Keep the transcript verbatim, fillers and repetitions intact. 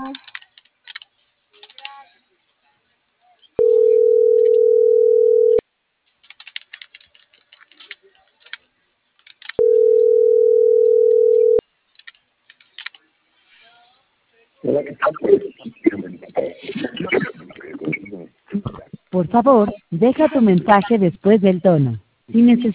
Por favor, deja tu mensaje después del tono. Si necesitas